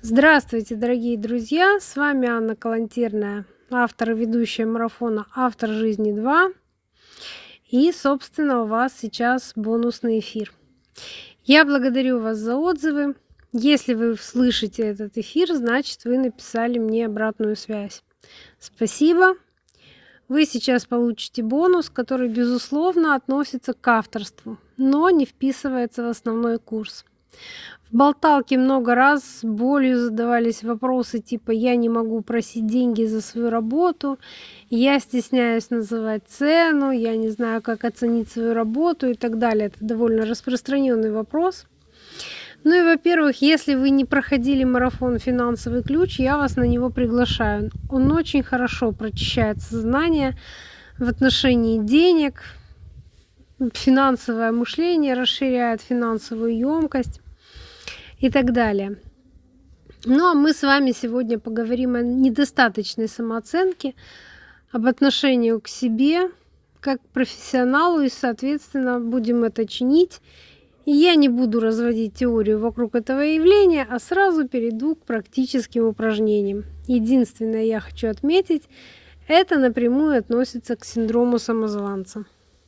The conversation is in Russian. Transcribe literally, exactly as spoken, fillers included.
Здравствуйте, дорогие друзья! С вами Анна Калантерная, автор и ведущая марафона «Автор жизни два». И, собственно, у вас сейчас бонусный эфир. Я благодарю вас за отзывы. Если вы слышите этот эфир, значит, вы написали мне обратную связь. Спасибо. Вы сейчас получите бонус, который, безусловно, относится к авторству, но не вписывается в основной курс. В болталке много раз с болью задавались вопросы типа «я не могу просить деньги за свою работу», «я стесняюсь называть цену», «я не знаю, как оценить свою работу» и так далее. Это довольно распространенный вопрос. Ну и, во-первых, если вы не проходили марафон «Финансовый ключ», я вас на него приглашаю. Он очень хорошо прочищает сознание в отношении денег, финансовое мышление расширяет, финансовую емкость и так далее. Ну а мы с вами сегодня поговорим о недостаточной самооценке, об отношении к себе как к профессионалу, и, соответственно, будем это чинить. И я не буду разводить теорию вокруг этого явления, а сразу перейду к практическим упражнениям. Единственное, я хочу отметить, это напрямую относится к синдрому самозванца.